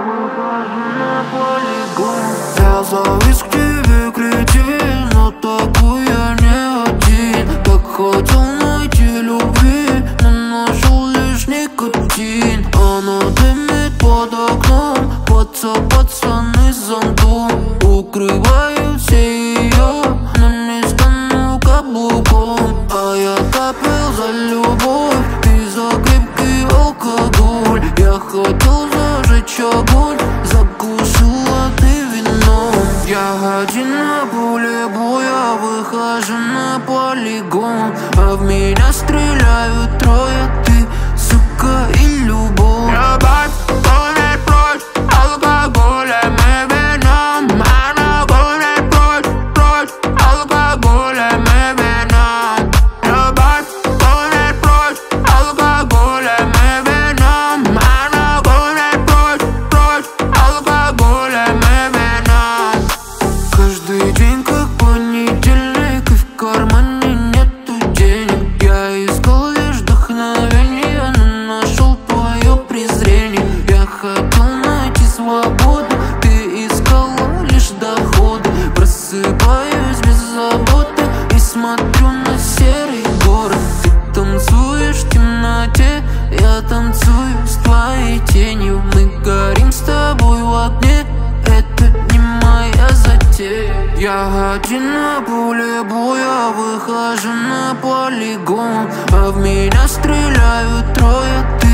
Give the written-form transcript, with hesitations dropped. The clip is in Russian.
Я завис к тебе, кретин, но такой я не один. Так хотел найти любви, но нашел лишь никотин. Она дымит под окном, пацаны с зонтом укрывают все ее, но не стану каблуком. А я топил за любовь и за крепкий алкоголь. Я хотел зажечь огонь, закусила ты вином. Я один на поле боя, выхожу на полигон, а в меня стреляют трое: ты, сука, и любовь. Любовь гонит прочь алкоголем и вином. Она гонит прочь алкоголем и вином. Любовь гонит прочь алкоголем и вином. Она гонит прочь алкоголем и вином. Каждый день как понедельник, и в кармане нету денег. Я искал лишь вдохновение, но нашел твое презрение. Я хотел найти свободу, ты искала лишь доходы. Просыпаюсь без заботы и смотрю на серый город. Ты танцуешь в темноте, я танцую с твоей тенью. Мы горим с тобой в огне, это не моя затея. Я один на поле боя, выхожу на полигон, а в меня стреляют трое: